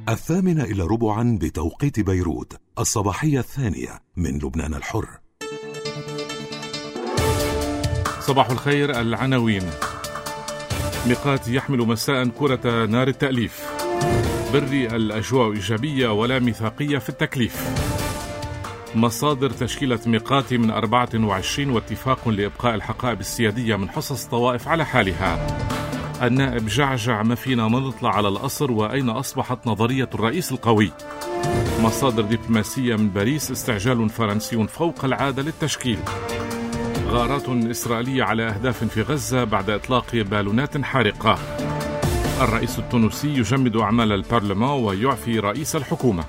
8:45 بتوقيت بيروت، الصباحية الثانية من لبنان الحر. صباح الخير. العناوين: ميقات يحمل مساء كرة نار التأليف. بري الأجواء إيجابية ولا ميثاقية في التكليف. مصادر تشكيلة ميقات من 24 واتفاق لإبقاء الحقائب السيادية من حصص طوائف على حالها. النائب جعجع: ما فينا ما نطلع على القصر، وأين أصبحت نظرية الرئيس القوي؟ مصادر دبلوماسية من باريس: استعجال فرنسي فوق العادة للتشكيل. غارات إسرائيلية على أهداف في غزة بعد إطلاق بالونات حارقة. الرئيس التونسي يجمد أعمال البرلمان ويعفي رئيس الحكومة.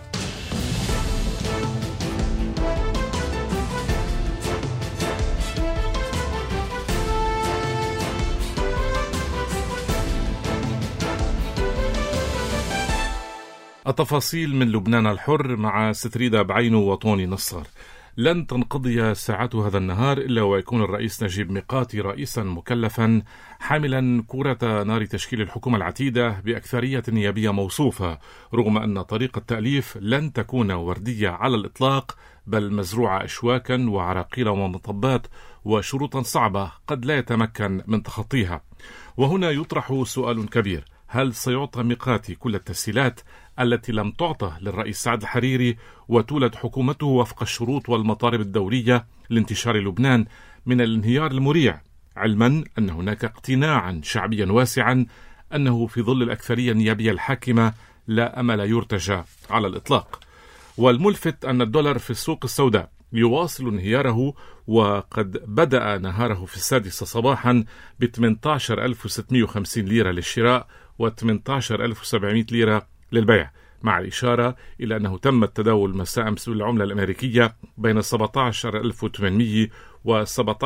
التفاصيل من لبنان الحر مع ستريدا بعينو وطوني نصر. لن تنقضي ساعات هذا النهار إلا ويكون الرئيس نجيب ميقاتي رئيسا مكلفا حاملا كرة نار تشكيل الحكومة العتيدة بأكثرية نيابية موصوفة، رغم أن طريقة التأليف لن تكون وردية على الإطلاق، بل مزروعة أشواكا وعراقيل ومطبات وشروطا صعبة قد لا يتمكن من تخطيها. وهنا يطرح سؤال كبير: هل سيعطى ميقاتي كل التسهيلات التي لم تعطى للرئيس سعد الحريري وتولد حكومته وفق الشروط والمطالب الدولية لانتشار لبنان من الانهيار المريع، علما أن هناك اقتناعا شعبيا واسعا أنه في ظل الأكثرية النيابية الحاكمة لا أمل يرتجى على الإطلاق؟ والملفت أن الدولار في السوق السوداء يواصل انهياره، وقد بدأ نهاره في 6 صباحا ب 18,650 ليرة للشراء و 18,700 ليرة للبيع، مع الإشارة إلى أنه تم التداول مساء أمس بالعملة الأمريكية بين 17,800 و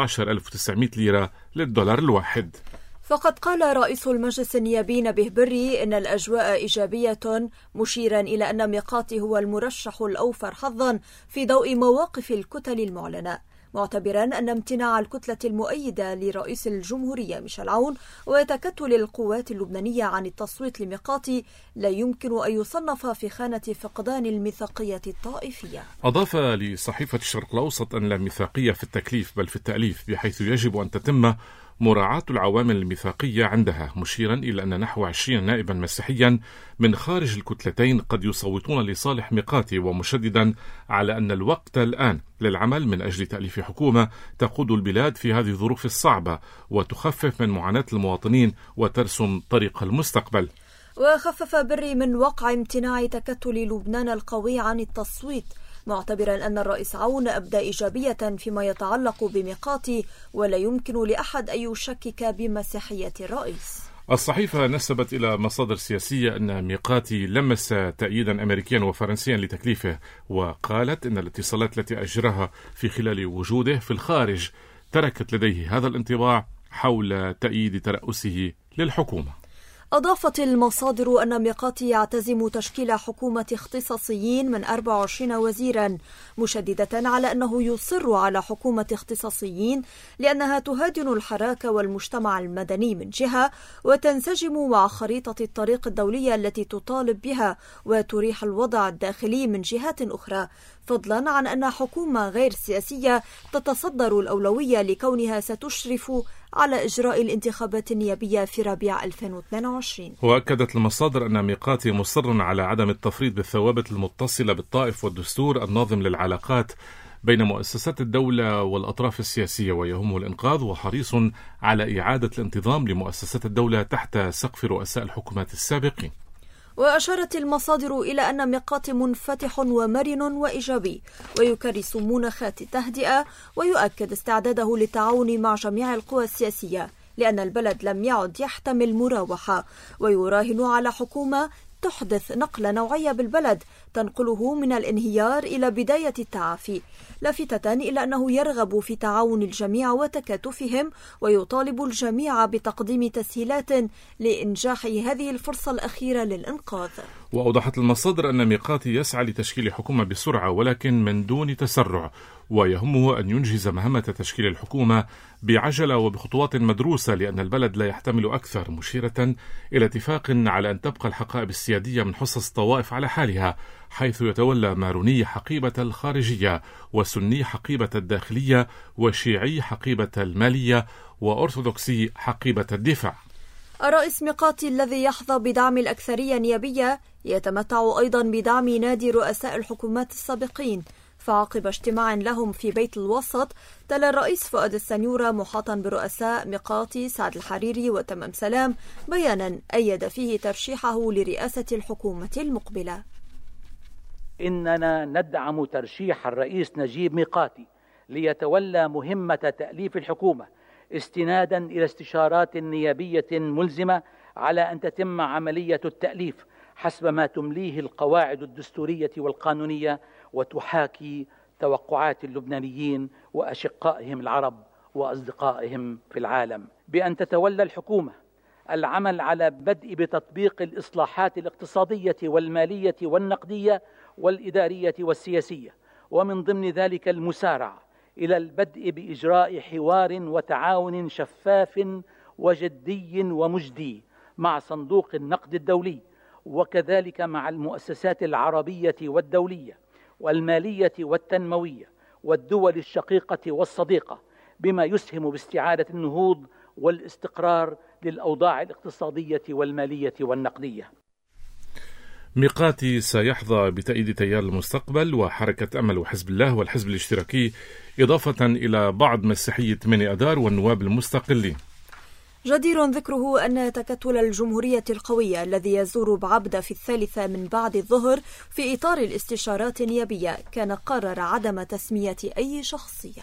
17,900 ليرة للدولار الواحد. فقد قال رئيس المجلس النيابي نبيه بري إن الأجواء إيجابية، مشيرا إلى أن ميقاتي هو المرشح الأوفر حظا في ضوء مواقف الكتل المعلنة، معتبرا أن امتناع الكتلة المؤيدة لرئيس الجمهورية ميشيل عون وتكتل القوات اللبنانية عن التصويت لميقاتي لا يمكن أن يصنف في خانة فقدان الميثاقية الطائفية. أضاف لصحيفة الشرق الأوسط أن لا ميثاقية في التكليف بل في التأليف، بحيث يجب أن تتم مراعاة العوامل الميثاقية عندها، مشيرا إلى أن نحو 20 نائبا مسيحيا من خارج الكتلتين قد يصوتون لصالح ميقاتي، ومشددا على أن الوقت الآن للعمل من أجل تأليف حكومة تقود البلاد في هذه الظروف الصعبة وتخفف من معاناة المواطنين وترسم طريق المستقبل. وخفف بري من وقع امتناع تكتل لبنان القوي عن التصويت، معتبرا أن الرئيس عون أبدى إيجابية فيما يتعلق بميقاتي ولا يمكن لأحد أن يشكك بمسيحية الرئيس. الصحيفة نسبت إلى مصادر سياسية أن ميقاتي لمس تأييدا أمريكيا وفرنسيا لتكليفه، وقالت أن الاتصالات التي أجراها في خلال وجوده في الخارج تركت لديه هذا الانطباع حول تأييد ترأسه للحكومة. أضافت المصادر أن ميقاتي يعتزم تشكيل حكومة اختصاصيين من 24 وزيرا، مشددة على أنه يصر على حكومة اختصاصيين لأنها تهادن الحراك والمجتمع المدني من جهة، وتنسجم مع خريطة الطريق الدولية التي تطالب بها وتريح الوضع الداخلي من جهات أخرى، فضلا عن أن حكومة غير سياسية تتصدر الأولوية لكونها ستشرف على إجراء الانتخابات النيابية في ربيع 2022. وأكدت المصادر أن ميقاتي مصر على عدم التفريط بالثوابت المتصلة بالطائف والدستور الناظم للعلاقات بين مؤسسات الدولة والأطراف السياسية، ويهمه الإنقاذ وحريص على إعادة الانتظام لمؤسسات الدولة تحت سقف رؤساء الحكومات السابقين. وأشارت المصادر إلى أن ميقاتي منفتح ومرن وإيجابي، ويكرس مناخات التهدئة، ويؤكد استعداده للتعاون مع جميع القوى السياسية، لأن البلد لم يعد يحتمل مراوحة، ويراهن على حكومة تحدث نقلة نوعية بالبلد تنقله من الانهيار إلى بداية التعافي، لافتة إلى أنه يرغب في تعاون الجميع وتكاتفهم، ويطالب الجميع بتقديم تسهيلات لإنجاح هذه الفرصة الأخيرة للإنقاذ. وأوضحت المصادر أن ميقاتي يسعى لتشكيل حكومة بسرعة ولكن من دون تسرع، ويهمه أن ينجز مهمة تشكيل الحكومة بعجلة وبخطوات مدروسة لأن البلد لا يحتمل أكثر، مشيرة إلى اتفاق على أن تبقى الحقائب السيادية من حصص الطوائف على حالها، حيث يتولى ماروني حقيبة الخارجية وسني حقيبة الداخلية وشيعي حقيبة المالية وأرثوذكسي حقيبة الدفاع. الرئيس ميقاتي الذي يحظى بدعم الأكثرية النيابية يتمتع أيضا بدعم نادي رؤساء الحكومات السابقين، فعقب اجتماع لهم في بيت الوسط تلا الرئيس فؤاد السنيورة محاطا برؤساء ميقاتي سعد الحريري وتمام سلام بيانا أيد فيه ترشيحه لرئاسة الحكومة المقبلة. إننا ندعم ترشيح الرئيس نجيب ميقاتي ليتولى مهمة تأليف الحكومة استنادا إلى استشارات نيابية ملزمة على أن تتم عملية التأليف حسب ما تمليه القواعد الدستورية والقانونية وتحاكي توقعات اللبنانيين وأشقائهم العرب وأصدقائهم في العالم، بأن تتولى الحكومة العمل على بدء بتطبيق الإصلاحات الاقتصادية والمالية والنقدية والإدارية والسياسية، ومن ضمن ذلك المسارعة إلى البدء بإجراء حوار وتعاون شفاف وجدي ومجدي مع صندوق النقد الدولي، وكذلك مع المؤسسات العربية والدولية والمالية والتنموية والدول الشقيقة والصديقة، بما يسهم باستعادة النهوض والاستقرار للأوضاع الاقتصادية والمالية والنقدية. ميقاتي سيحظى بتأييد تيار المستقبل وحركة أمل وحزب الله والحزب الاشتراكي، إضافة إلى بعض مسيحية 8 أذار والنواب المستقلين. جدير ذكره أن تكتل الجمهورية القوية الذي يزور بعبدة في 3 من بعد الظهر في إطار الاستشارات النيابية كان قرر عدم تسمية أي شخصية.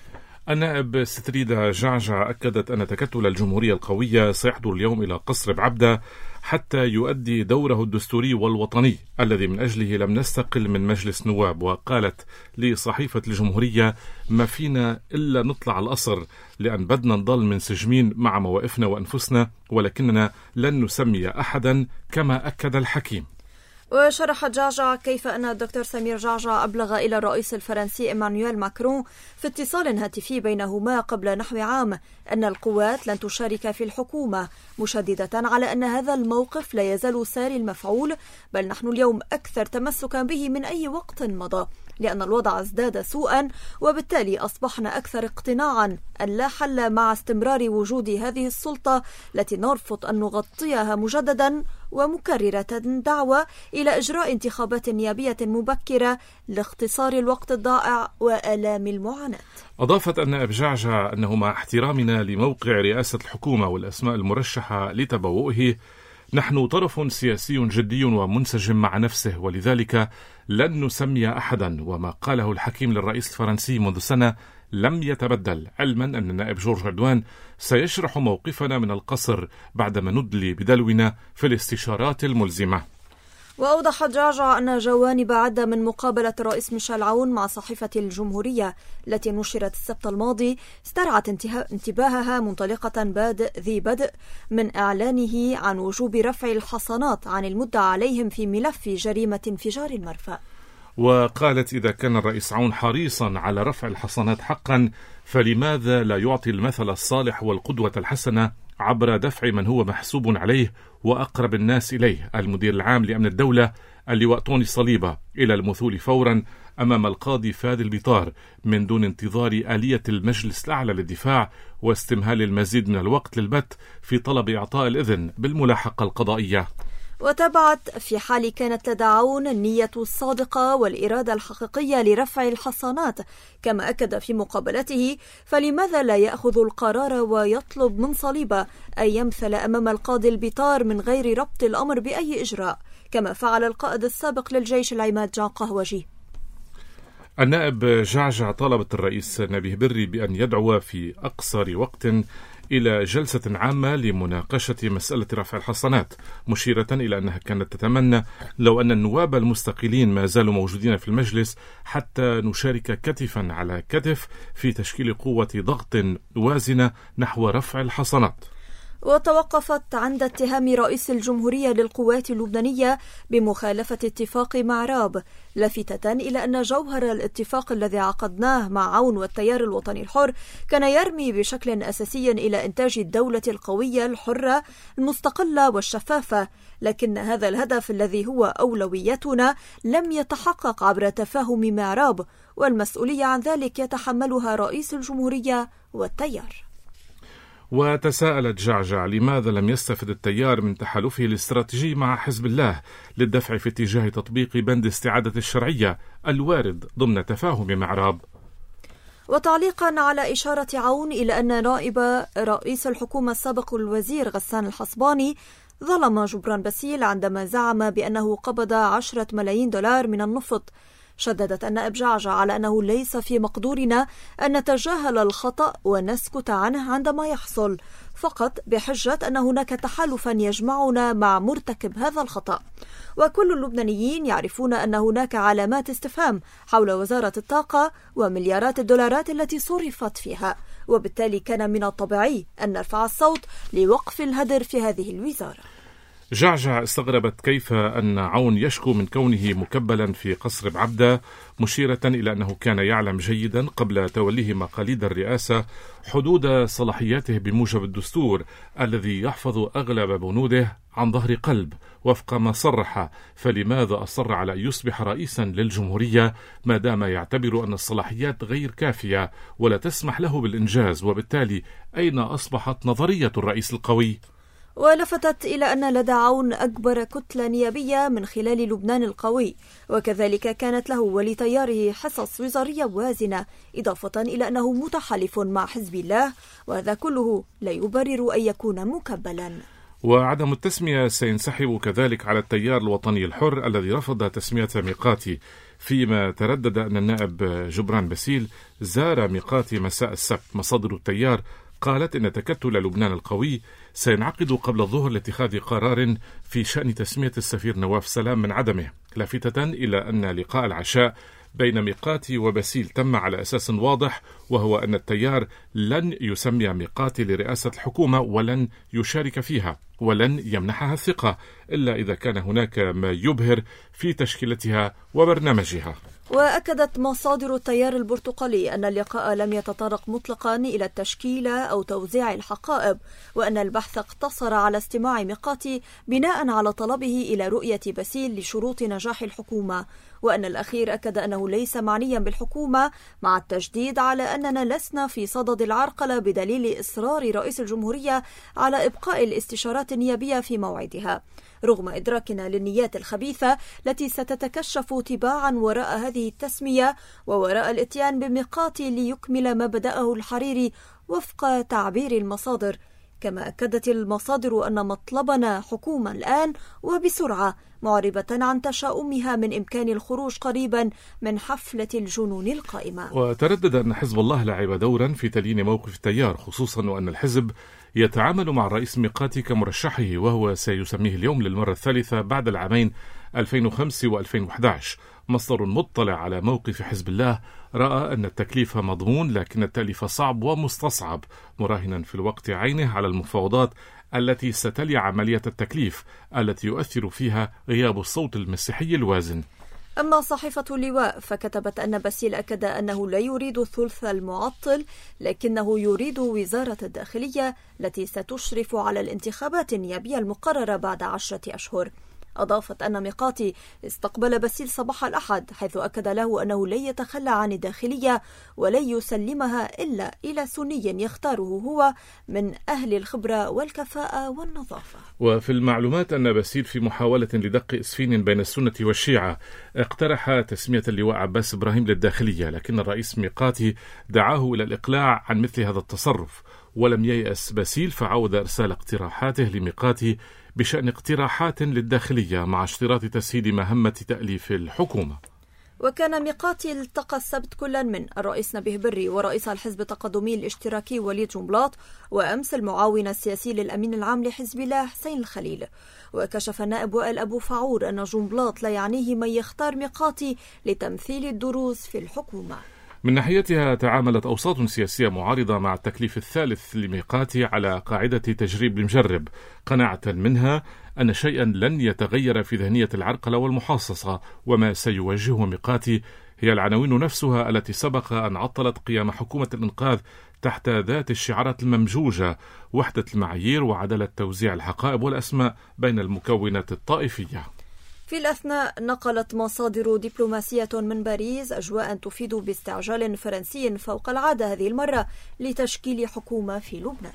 النائب ستريدا جعجع أكدت أن تكتل الجمهورية القوية سيحضر اليوم إلى قصر بعبدة حتى يؤدي دوره الدستوري والوطني الذي من أجله لم نستقل من مجلس نواب، وقالت لصحيفة الجمهورية: ما فينا إلا نطلع القصر لأن بدنا نضل منسجمين مع مواقفنا وأنفسنا، ولكننا لن نسمي أحدا كما أكد الحكيم. وشرح جعجع كيف أن الدكتور سمير جعجع أبلغ إلى الرئيس الفرنسي إيمانويل ماكرون في اتصال هاتفي بينهما قبل نحو عام أن القوات لن تشارك في الحكومة، مشددة على أن هذا الموقف لا يزال ساري المفعول، بل نحن اليوم أكثر تمسكا به من أي وقت مضى، لأن الوضع ازداد سوءا وبالتالي أصبحنا أكثر اقتناعا أن لا حل مع استمرار وجود هذه السلطة التي نرفض أن نغطيها مجددا، ومكررة دعوة إلى إجراء انتخابات نيابية مبكرة لاختصار الوقت الضائع وآلام المعاناة. أضافت النائب جعجع أنه مع احترامنا لموقع رئاسة الحكومة والأسماء المرشحة لتبوؤه، نحن طرف سياسي جدي ومنسجم مع نفسه، ولذلك لن نسمي أحدا. وما قاله الحكيم للرئيس الفرنسي منذ سنة لم يتبدل، علما أن النائب جورج عدوان سيشرح موقفنا من القصر بعدما ندلي بدلونا في الاستشارات الملزمة. وأوضح جعجع أن جوانب عدة من مقابلة الرئيس ميشيل عون مع صحيفة الجمهورية التي نشرت السبت الماضي استرعت انتباهها منطلقة ذي بدء من إعلانه عن وجوب رفع الحصانات عن المدعى عليهم في ملف جريمة انفجار المرفأ. وقالت: إذا كان الرئيس عون حريصا على رفع الحصانات حقا، فلماذا لا يعطي المثل الصالح والقدوة الحسنة عبر دفع من هو محسوب عليه وأقرب الناس إليه، المدير العام لأمن الدولة اللواء طوني صليبة، إلى المثول فورا أمام القاضي فادي البطار من دون انتظار آلية المجلس الأعلى للدفاع واستمهال المزيد من الوقت للبت في طلب إعطاء الإذن بالملاحقة القضائية. وتبعت: في حال كانت لدى عون النية الصادقة والإرادة الحقيقية لرفع الحصانات كما أكد في مقابلته، فلماذا لا يأخذ القرار ويطلب من صليبة أن يمثل أمام القاضي البطار من غير ربط الأمر بأي إجراء كما فعل القائد السابق للجيش العماد جان قهوجي؟ النائب جعجع طالبت الرئيس نبيه بري بأن يدعو في أقصر وقت إلى جلسة عامة لمناقشة مسألة رفع الحصانات، مشيرة إلى أنها كانت تتمنى لو أن النواب المستقلين ما زالوا موجودين في المجلس حتى نشارك كتفا على كتف في تشكيل قوة ضغط وازنة نحو رفع الحصانات. وتوقفت عند اتهام رئيس الجمهورية للقوات اللبنانية بمخالفة اتفاق معراب، لافتة إلى أن جوهر الاتفاق الذي عقدناه مع عون والتيار الوطني الحر كان يرمي بشكل أساسي إلى إنتاج الدولة القوية الحرة المستقلة والشفافة، لكن هذا الهدف الذي هو أولويتنا لم يتحقق عبر تفاهم معراب، والمسؤولية عن ذلك يتحملها رئيس الجمهورية والتيار. وتساءلت جعجع لماذا لم يستفد التيار من تحالفه الاستراتيجي مع حزب الله للدفع في اتجاه تطبيق بند استعادة الشرعية الوارد ضمن تفاهم معراب. وتعليقا على إشارة عون إلى أن نائب رئيس الحكومة السابق الوزير غسان الحصباني ظلم جبران باسيل عندما زعم بأنه قبض 10 ملايين دولار من النفط، شددت النائب جعجع على أنه ليس في مقدورنا أن نتجاهل الخطأ ونسكت عنه عندما يحصل، فقط بحجة أن هناك تحالفا يجمعنا مع مرتكب هذا الخطأ، وكل اللبنانيين يعرفون أن هناك علامات استفهام حول وزارة الطاقة ومليارات الدولارات التي صرفت فيها، وبالتالي كان من الطبيعي أن نرفع الصوت لوقف الهدر في هذه الوزارة. جعجع استغربت كيف أن عون يشكو من كونه مكبلا في قصر بعبدة، مشيرة إلى أنه كان يعلم جيدا قبل توليه مقاليد الرئاسة حدود صلاحياته بموجب الدستور الذي يحفظ أغلب بنوده عن ظهر قلب وفق ما صرح، فلماذا أصر على أن يصبح رئيسا للجمهورية ما دام يعتبر أن الصلاحيات غير كافية ولا تسمح له بالإنجاز، وبالتالي أين أصبحت نظرية الرئيس القوي؟ ولفتت إلى أن لدى عون أكبر كتلة نيابية من خلال لبنان القوي، وكذلك كانت له ولتياره حصص وزارية وازنة، إضافة إلى أنه متحالف مع حزب الله، وهذا كله لا يبرر أن يكون مكبلا. وعدم التسمية سينسحب كذلك على التيار الوطني الحر الذي رفض تسمية ميقاتي، فيما تردد أن النائب جبران باسيل زار ميقاتي مساء السبت. مصادر التيار قالت إن تكتل لبنان القوي سينعقد قبل الظهر لاتخاذ قرار في شأن تسمية السفير نواف سلام من عدمه، لافتة إلى أن لقاء العشاء بين ميقاتي وباسيل تم على أساس واضح، وهو أن التيار لن يسمي ميقاتي لرئاسة الحكومة ولن يشارك فيها ولن يمنحها الثقة إلا إذا كان هناك ما يبهر في تشكيلتها وبرنامجها. وأكدت مصادر التيار البرتقالي أن اللقاء لم يتطرق مطلقا إلى التشكيلة أو توزيع الحقائب، وأن البحث اقتصر على استماع ميقاتي بناء على طلبه إلى رؤية باسيل لشروط نجاح الحكومة، وأن الأخير أكد أنه ليس معنيا بالحكومة، مع التشديد على أننا لسنا في صدد العرقلة بدليل إصرار رئيس الجمهورية على إبقاء الاستشارات النيابية في موعدها، رغم إدراكنا للنيات الخبيثة التي ستتكشف تباعا وراء هذه التسمية ووراء الاتيان بميقاتي ليكمل ما بدأه الحريري وفق تعبير المصادر. كما أكدت المصادر أن مطلبنا حكومة الآن وبسرعة، معربة عن تشاؤمها من إمكان الخروج قريبا من حفلة الجنون القائمة. وتردد أن حزب الله لعب دورا في تليين موقف التيار، خصوصا وأن الحزب يتعامل مع الرئيس ميقاتي كمرشحه، وهو سيسميه اليوم للمرة الثالثة بعد العامين 2005 و2011. مصدر مطلع على موقف حزب الله رأى أن التكليف مضمون لكن التأليف صعب ومستصعب، مراهنا في الوقت عينه على المفاوضات التي ستلي عملية التكليف التي يؤثر فيها غياب الصوت المسيحي الوازن. أما صحيفة اللواء فكتبت أن باسيل أكد أنه لا يريد الثلث المعطل، لكنه يريد وزارة الداخلية التي ستشرف على الانتخابات النيابية المقررة بعد 10 أشهر. أضافت أن ميقاتي استقبل باسيل صباح الأحد، حيث أكد له أنه لن يتخلى عن الداخلية ولن يسلمها إلا إلى سني يختاره هو من أهل الخبرة والكفاءة والنظافة. وفي المعلومات أن باسيل في محاولة لدق إسفين بين السنة والشيعة اقترح تسمية اللواء عباس إبراهيم للداخلية، لكن الرئيس ميقاتي دعاه إلى الإقلاع عن مثل هذا التصرف، ولم ييأس باسيل فعود إرسال اقتراحاته لميقاتي بشأن اقتراحات للداخلية مع اشتراط تسهيل مهمة تأليف الحكومة. وكان ميقاتي التقى السبت كلا من الرئيس نبيه بري ورئيس الحزب التقدمي الاشتراكي وليد جنبلاط، وأمس المعاون السياسي للأمين العام لحزب الله حسين الخليل. وكشف النائب وائل أبو فعور أن جنبلاط لا يعنيه من يختار ميقاتي لتمثيل الدروز في الحكومة. من ناحيتها تعاملت أوساط سياسية معارضة مع التكليف الثالث لميقاتي على قاعدة تجريب المجرب، قناعة منها أن شيئا لن يتغير في ذهنية العرقلة والمحاصصة، وما سيواجهه ميقاتي هي العناوين نفسها التي سبق أن عطلت قيام حكومة الإنقاذ تحت ذات الشعارات الممجوجة: وحدة المعايير وعدالة توزيع الحقائب والأسماء بين المكونات الطائفية. في الأثناء نقلت مصادر دبلوماسية من باريس أجواء تفيد باستعجال فرنسي فوق العادة هذه المرة لتشكيل حكومة في لبنان.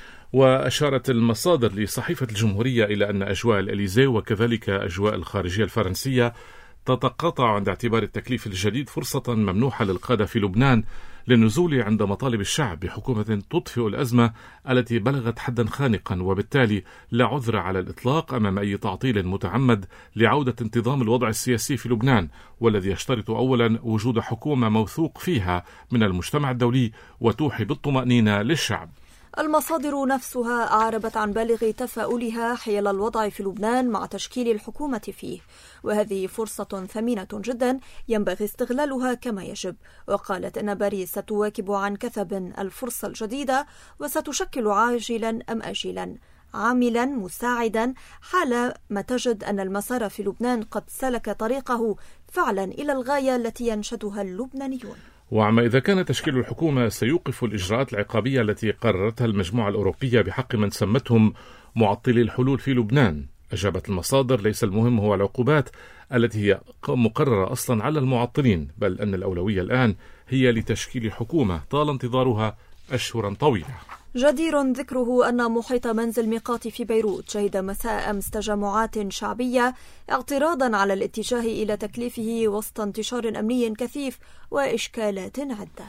وأشارت المصادر لصحيفة الجمهورية إلى أن أجواء الإليزيه وكذلك أجواء الخارجية الفرنسية تتقاطع عند اعتبار التكليف الجديد فرصة ممنوحة للقادة في لبنان للنزول عند مطالب الشعب بحكومة تطفئ الأزمة التي بلغت حدا خانقا، وبالتالي لا عذر على الإطلاق أمام أي تعطيل متعمد لعودة انتظام الوضع السياسي في لبنان، والذي يشترط أولا وجود حكومة موثوق فيها من المجتمع الدولي وتوحي بالطمأنينة للشعب. المصادر نفسها أعربت عن بالغ تفاؤلها حيال الوضع في لبنان مع تشكيل الحكومة فيه، وهذه فرصة ثمينة جدا ينبغي استغلالها كما يجب. وقالت أن باريس ستواكب عن كثب الفرصة الجديدة وستشكل عاجلا أم آجلا عاملا مساعدا حال ما تجد أن المسار في لبنان قد سلك طريقه فعلا إلى الغاية التي ينشدها اللبنانيون. وعما إذا كان تشكيل الحكومة سيوقف الإجراءات العقابية التي قررتها المجموعة الأوروبية بحق من سمتهم معطلي الحلول في لبنان، أجابت المصادر: ليس المهم هو العقوبات التي هي مقررة أصلا على المعطلين، بل أن الأولوية الآن هي لتشكيل حكومة طال انتظارها أشهرا طويلة. جدير ذكره أن محيط منزل ميقاتي في بيروت شهد مساء أمس تجمعات شعبية اعتراضا على الاتجاه إلى تكليفه وسط انتشار أمني كثيف وإشكالات عدة.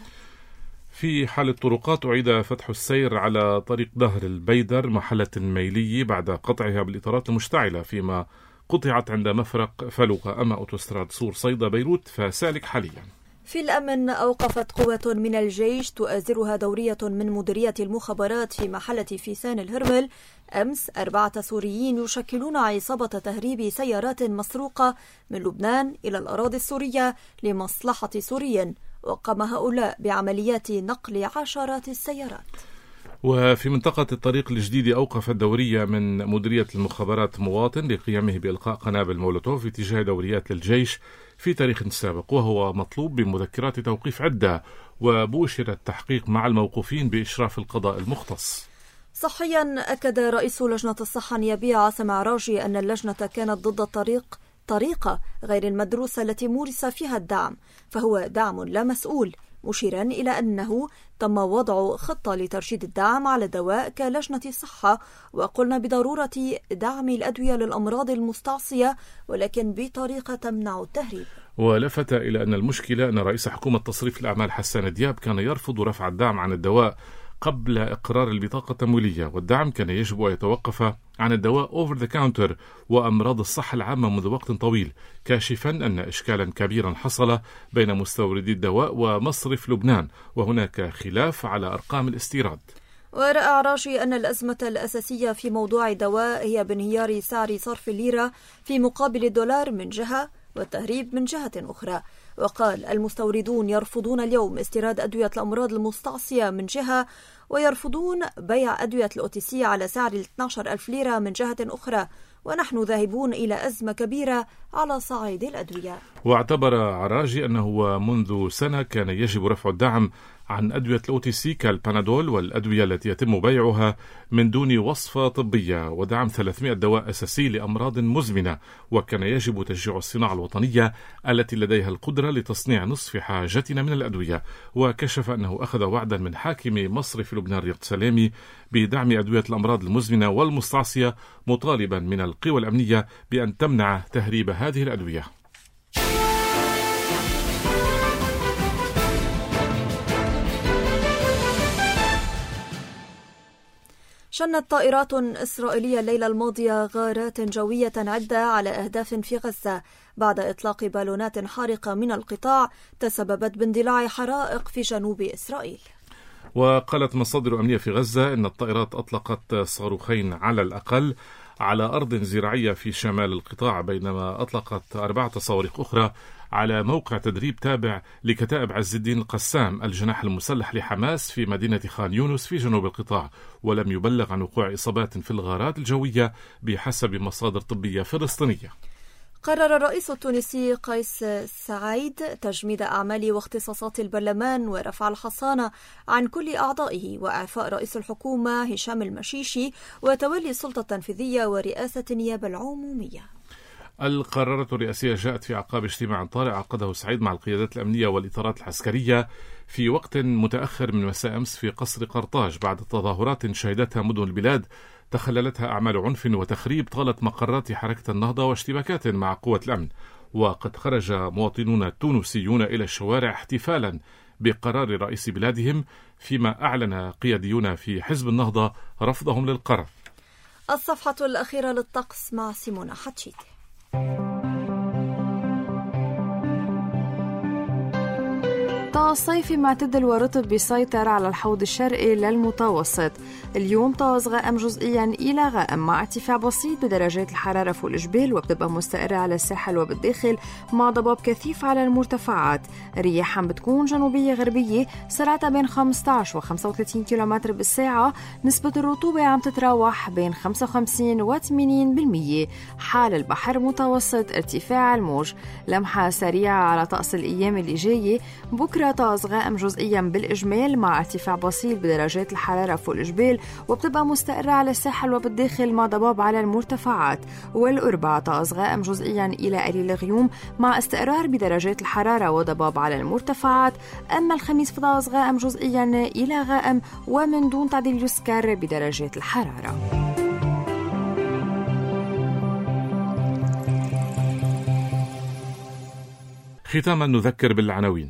في حال الطرقات أعيد فتح السير على طريق ظهر البيدر محلة ميلي بعد قطعها بالإطارات المشتعلة، فيما قطعت عند مفرق فلوقة أما أوتوستراد سور صيدا بيروت فسالك حاليا. في الأمن أوقفت قوة من الجيش تؤازرها دورية من مديرية المخابرات في محلة فيسان الهرمل أمس 4 سوريين يشكلون عصابة تهريب سيارات مسروقة من لبنان إلى الأراضي السورية لمصلحة سوري، وقام هؤلاء بعمليات نقل عشرات السيارات. وفي منطقة الطريق الجديد أوقف الدورية من مديرية المخابرات مواطن لقيامه بإلقاء قنابل مولوتوف اتجاه دوريات للجيش في تاريخ سابق، وهو مطلوب بمذكرات توقيف عدة، وبوشر التحقيق مع الموقوفين بإشراف القضاء المختص. صحيا أكد رئيس لجنة الصحة النيابية عاصم عراجي أن اللجنة كانت ضد طريقة غير المدروسة التي مورس فيها الدعم، فهو دعم لا مسؤول، مشيرا إلى أنه تم وضع خطة لترشيد الدعم على الدواء كلجنة الصحة، وقلنا بضرورة دعم الأدوية للأمراض المستعصية ولكن بطريقة تمنع التهريب. ولفت إلى أن المشكلة أن رئيس حكومة تصريف الأعمال حسان دياب كان يرفض رفع الدعم عن الدواء قبل إقرار البطاقة التمويلية، والدعم كان يجب أن يتوقف عن الدواء أوفر ذا كاونتر وأمراض الصحة العامة منذ وقت طويل، كاشفا أن إشكالا كبيرا حصل بين مستوردي الدواء ومصرف لبنان، وهناك خلاف على أرقام الاستيراد. ورأى عراجي أن الأزمة الأساسية في موضوع الدواء هي بانهيار سعر صرف الليرة في مقابل الدولار من جهة والتهريب من جهة أخرى. وقال: المستوردون يرفضون اليوم استيراد أدوية الأمراض المستعصية من جهة، ويرفضون بيع أدوية الأوتيسي على سعر 12,000 ليرة من جهة أخرى، ونحن ذاهبون إلى أزمة كبيرة على صعيد الأدوية. واعتبر عراجي أنه منذ سنة كان يجب رفع الدعم عن أدوية الأوتيسي كالبانادول والأدوية التي يتم بيعها من دون وصفة طبية، ودعم 300 دواء أساسي لأمراض مزمنة، وكان يجب تشجيع الصناعة الوطنية التي لديها القدرة لتصنيع نصف حاجتنا من الأدوية. وكشف أنه أخذ وعدا من حاكم مصرف لبنان رياض سلامي بدعم أدوية الأمراض المزمنة والمستعصية، مطالبا من القوى الأمنية بأن تمنع تهريب هذه الأدوية. شنت طائرات إسرائيلية الليلة الماضية غارات جوية عدة على أهداف في غزة بعد إطلاق بالونات حارقة من القطاع تسببت باندلاع حرائق في جنوب إسرائيل. وقالت مصادر أمنية في غزة أن الطائرات أطلقت صاروخين على الأقل على أرض زراعية في شمال القطاع، بينما أطلقت 4 صواريخ أخرى على موقع تدريب تابع لكتائب عز الدين القسام الجناح المسلح لحماس في مدينة خان يونس في جنوب القطاع، ولم يبلغ عن وقوع إصابات في الغارات الجوية بحسب مصادر طبية فلسطينية. قرر الرئيس التونسي قيس سعيد تجميد أعمال واختصاصات البرلمان ورفع الحصانة عن كل أعضائه، وإعفاء رئيس الحكومة هشام المشيشي وتولي السلطة التنفيذية ورئاسة النيابة العمومية. القرارات الرئاسية جاءت في أعقاب اجتماع طارئ عقده سعيد مع القيادات الأمنية والإطارات العسكرية في وقت متأخر من مساء أمس في قصر قرطاج، بعد تظاهرات شهدتها مدن البلاد تخللتها أعمال عنف وتخريب طالت مقرات حركة النهضة واشتباكات مع قوة الأمن. وقد خرج مواطنون تونسيون إلى الشوارع احتفالا بقرار رئيس بلادهم، فيما أعلن قياديون في حزب النهضة رفضهم للقرار. الصفحة الأخيرة للطقس مع سيمونا حتشيتي. طقس صيفي معتدل ورطب بيسيطر على الحوض الشرقي للمتوسط. اليوم طقس غائم جزئيا إلى غائم مع ارتفاع بسيط بدرجات الحرارة فوق الجبال، وبتبقى مستقرة على الساحل وبالداخل مع ضباب كثيف على المرتفعات. رياح بتكون جنوبية غربية سرعتها بين 15 و 35 كيلومتر بالساعة. نسبة الرطوبة عم تتراوح بين 55 و 80%. حال البحر متوسط ارتفاع الموج. لمحة سريعة على طقس الأيام اللي جاية. بكرة طقس غائم جزئيا بالإجمال مع ارتفاع بسيط بدرجات الحرارة فوق الجبال، وبتبقى مستقرة على الساحل وبالداخل مع ضباب على المرتفعات. والأربعاء طقس غائم جزئيا إلى قليل غيوم مع استقرار بدرجات الحرارة وضباب على المرتفعات. أما الخميس فطقس غائم جزئيا إلى غائم ومن دون تعديل يسكر بدرجات الحرارة. ختاما نذكر بالعناوين.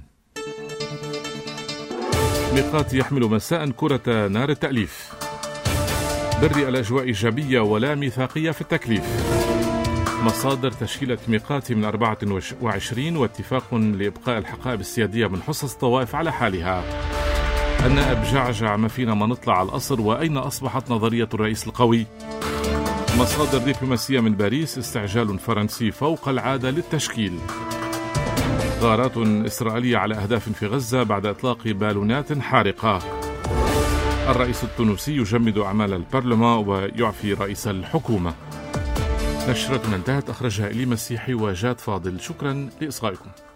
ميقات يحمل مساء كرة نار التأليف. بري الأجواء إيجابية ولا ميثاقية في التكليف. مصادر تشكيلة ميقات من 24 واتفاق لإبقاء الحقائب السيادية من حصص الطوائف على حالها. النائب جعجع ما فينا ما نطلع على القصر وأين أصبحت نظرية الرئيس القوي. مصادر دبلوماسية من باريس استعجال فرنسي فوق العادة للتشكيل. غارات إسرائيلية على أهداف في غزة بعد إطلاق بالونات حارقة. الرئيس التونسي يجمد أعمال البرلمان ويعفي رئيس الحكومة. نشرتنا انتهت، أخرجها إلي مسيحي وجاد فاضل. شكرا لإصغائكم.